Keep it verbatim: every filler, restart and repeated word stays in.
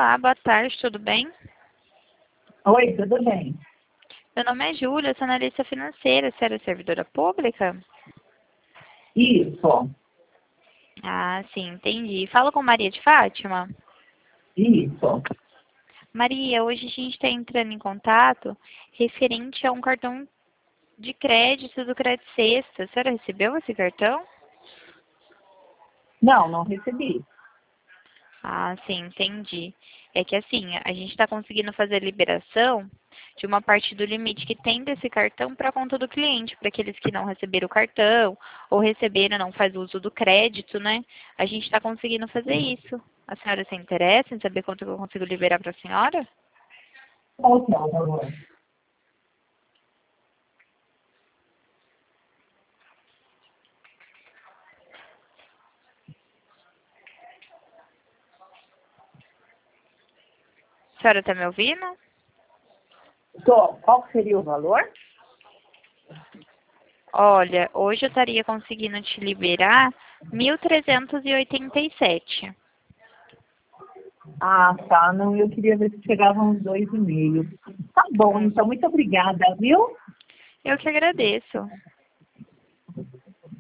Olá, boa tarde, tudo bem? Oi, tudo bem? Meu nome é Júlia, sou analista financeira, você era servidora pública? Isso, Ah, sim, entendi. Falo com Maria de Fátima? isso. Maria, hoje a gente está entrando em contato referente a um cartão de crédito do Crédito Sexta. A senhora recebeu esse cartão? Não, não recebi. Ah, sim, entendi. É que assim, a gente está conseguindo fazer a liberação de uma parte do limite que tem desse cartão para a conta do cliente, para aqueles que não receberam o cartão ou receberam e não faz uso do crédito, né? A gente está conseguindo fazer isso. A senhora se interessa em saber quanto que eu consigo liberar para a senhora? Qual que é o valor? A senhora está me ouvindo? Tô. Qual que seria o valor? Olha, hoje eu estaria conseguindo te liberar mil trezentos e oitenta e sete. Ah, tá. Não, eu queria ver se chegava uns dois e meio. Tá bom, Hum, então muito obrigada, viu? Eu que agradeço.